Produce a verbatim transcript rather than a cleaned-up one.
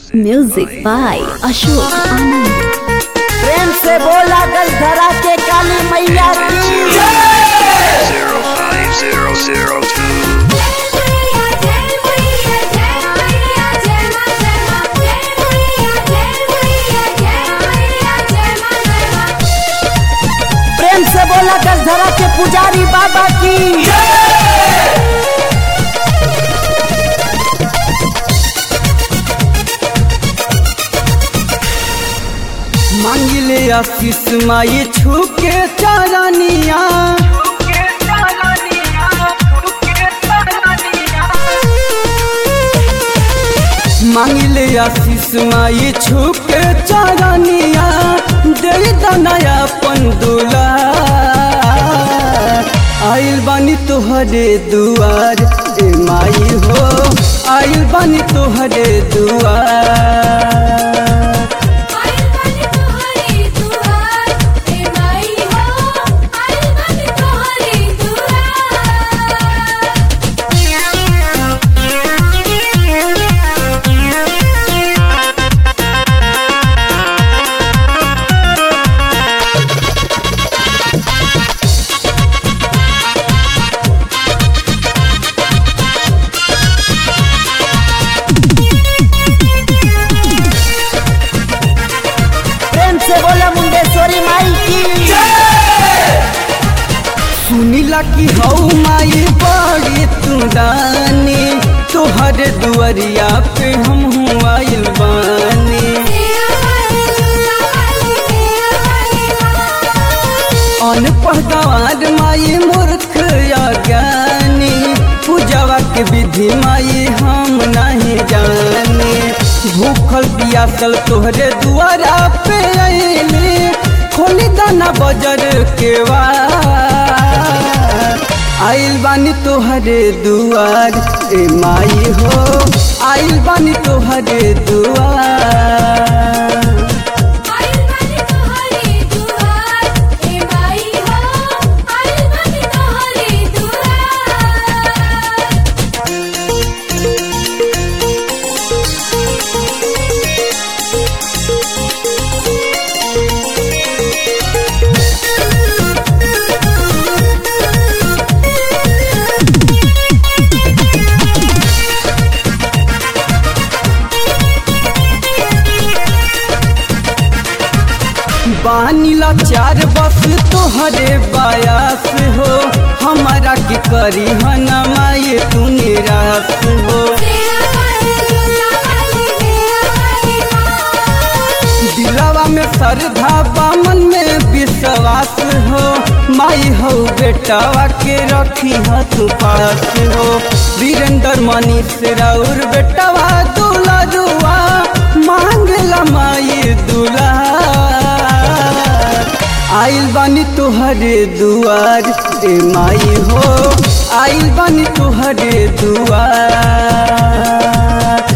Music by Ashok Anand. प्रेम से बोला गलधरा के काली मैया की zero five zero zero two. प्रेम से बोला गलधरा के पुजारी बाबा की मांगिले आशीष माई छुके चारानिया मांगिले आशीष माई छुके चारानिया दे दनाया पंदुला आइल बानी तोहरे दुआर ए माई हो आइल बानी तोहरे दुआर सुनीला की हौ माई बड़ी तू दानी तोहर दुआरिया पे हम आइल बानी अनपढ़ गंवार माई मूर्ख अज्ञानी पूजावा के विधि माई हम नहीं जाने भूखल पियासल तोहरे दुआरा पे आइली खोली दाना बजर के आइल बानी तोहरे दुआर ए माई हो आइल बानी तोहरे दुआर बानीला चार बस तोहरे बायास हो हमारा की करी हना माये तू निराश हो दिलावा में श्रद्धा बामन में विश्वास हो माई हो बेटावा के रखी हाथ पास हो वीरेंद्र मनीष राउर बेटावा दूल्हा जुआ मांगला माई दूल्हा आइल बानी तोहरे दुआर ए माई हो आइल बानी तोहरे दुआर।